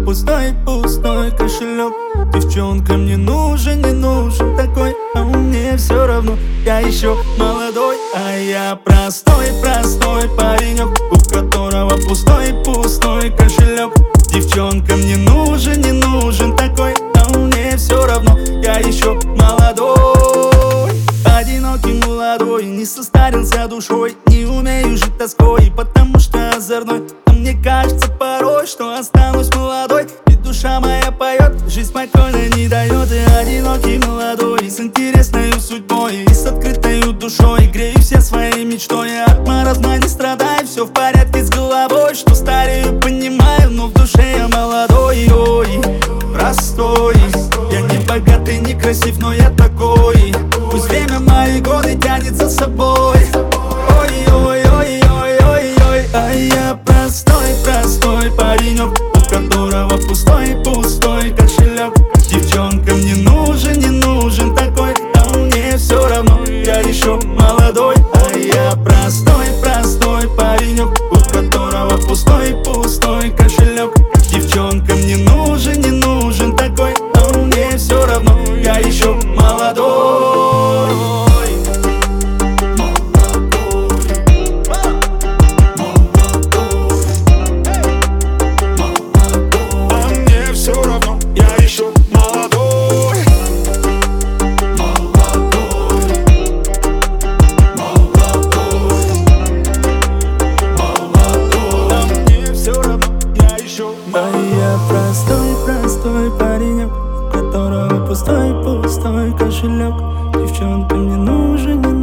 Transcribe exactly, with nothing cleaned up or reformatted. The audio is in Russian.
пустой, пустой кошелек. Девчонка мне нужен, не нужен такой, а мне все равно, я еще молодой. А я простой, простой паренек, у которого пустой, пустой кошелек. Девчонка мне нужен, не нужен такой, а мне все равно, я еще молодой. Одинокий молодой, не состарился душой, не умею жить тоской, потому что озорной. А мне кажется порой, что останусь молодой, ведь душа моя поет, жизнь спокойно не дает. И одинокий молодой, с интересной судьбой и с открытой душой, грею все своей мечтой. От маразма не страдаю, все в порядке с головой, что старею, понимаю, но в душе я молодой. Ой, простой, я не богатый, не красив, но я такой. Пусть время мои годы тянет за собой. Ой-ой-ой-ой-ой-ой, а я простой, простой паренек, у которого пустой, пустой кошелек. Девчонка мне нужен, не нужен такой, а мне все равно, я еще молодой. А я простой, простой паренек, у которого пустой, пустой кошелек. Девчонка мне нужен, не нужен такой, а мне все равно, я еще молодой. А я простой, простой паренек, у которого пустой, пустой кошелек. Девчонка мне нужен, не